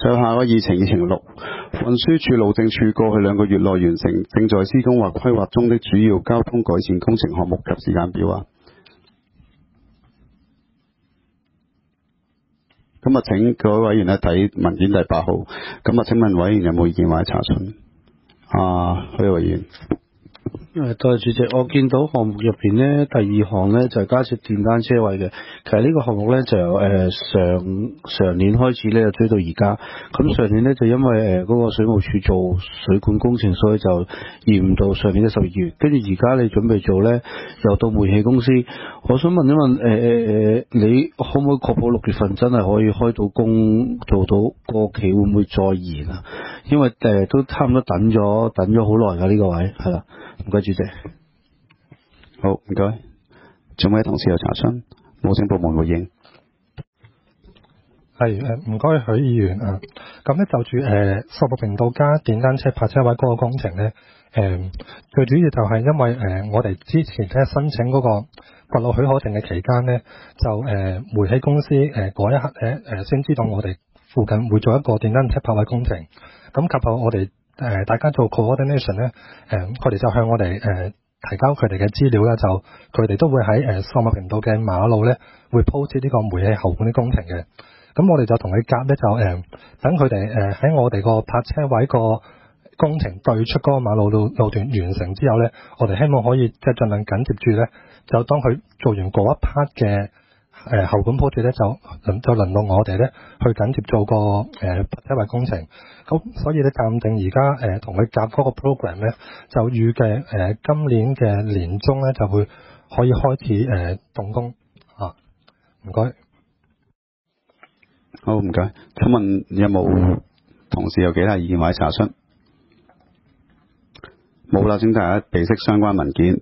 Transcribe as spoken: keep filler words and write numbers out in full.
最後下個議程議程六，運輸署路政署過去兩個月內完成正在施工或規劃中的主要交通改善工程項目及時間表啊。咁啊，請各位委員咧睇文件第八號。咁啊，請問委員有冇意見或者查詢？啊，許委員。 誒，多謝主席。我見到項目入邊呢，第二項呢就係加設電單車位嘅。其實呢個項目呢，就由誒、呃、上上年開始呢，就追到而家。咁上年呢，就因為誒嗰、呃那個水務署做水管工程，所以就延誤到上年嘅十二月。跟住而家你準備做呢，又到煤氣公司。我想問一問誒誒誒，你可唔可以確保六月份真係可以開到工，做到過期，會唔會再延啊？因為誒、呃、都差唔多等咗等咗好耐㗎呢個位，係啦。唔該，主席。 好，唔該。仲有咩同事有查詢？冇請部門回應。 係誒，唔該許議員啊。咁咧就住誒索木坪道加電單車泊車位嗰個工程咧，誒、呃、最主要就係因為誒、呃、我哋之前咧申請嗰個掘路許可證嘅期間咧，就誒、呃、煤氣公司誒嗰、呃、一刻咧誒先知道我哋附近會做一個電單車泊位工程。咁及後我哋誒、呃、大家做 coordination 咧，誒佢哋就向我哋誒、呃、提交佢哋嘅資料啦，就佢哋都會喺誒索木坪道嘅馬路咧會鋪設呢個煤氣喉管啲工程嘅。咁我哋就同佢夾咧，就誒等佢哋誒喺我哋個泊車位個工程對出嗰個馬路路路段完成之後咧，我哋希望可以即係盡量緊接住咧，就當佢做完嗰一 part 嘅誒喉管鋪設咧，就輪就輪到我哋咧去緊接做個誒泊車位工程。咁所以咧暫定而家誒同佢夾嗰個 program 咧，就預計誒今年嘅年中咧就會可以開始誒動工啊。唔該。 好，唔該。請問有冇同事有其他意見或者查詢？冇啦，請大家備悉相關文件。